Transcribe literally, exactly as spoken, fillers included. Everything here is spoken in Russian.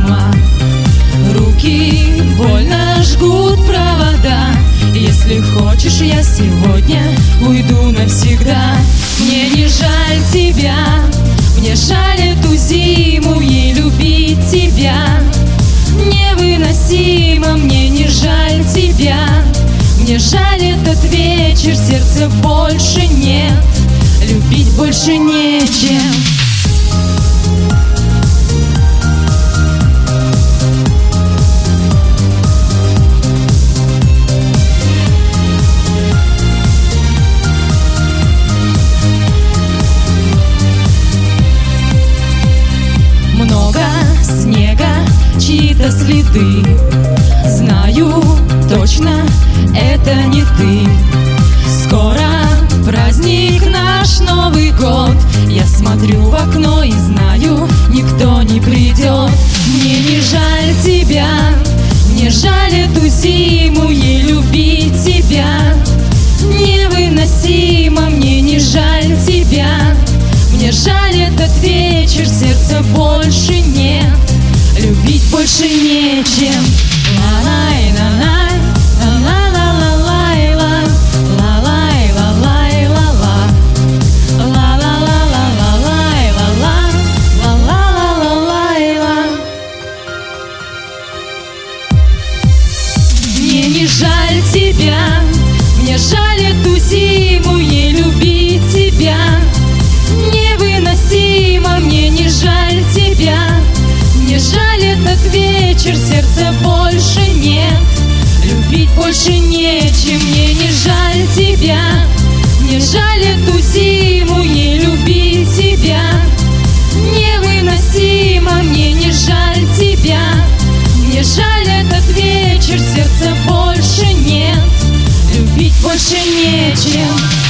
ума. Руки больно жгут провода. Если хочешь, я сегодня уйду навсегда. Мне не жаль тебя, мне жаль эту зиму, ей любить тебя невыносимо. Мне не жаль тебя, мне жаль этот вечер, сердца больше нет, любить больше нечем. Много снега, чьи-то следы. Знаю точно, это не ты. Скоро праздник наш, Новый год. Я смотрю в окно и знаю, никто не придет. Мне не жаль тебя, мне жаль эту зиму, ей любить тебя невыносимо. Мне не жаль тебя, мне жаль этот вечер, сердца больше нет, любить больше нечем. Ла-лай-ла-лай, ла-ла-ла-ла-лай-ла, ла-лай-ла-лай-ла-ла, ла-ла-ла-ла-ла-лай-ла-ла, ла-ла-ла-ла-лай-ла. Мне не жаль тебя, мне жаль эту зиму, ей любить тебя невыносимо. Мне не жаль тебя, мне жаль этот вечер, сердца больше нет, любить больше нечем. Мне не жаль тебя, мне жаль эту зиму, ей любить тебя невыносимо. Мне не жаль тебя, мне жаль этот вечер, сердца больше нет, любить больше нечем.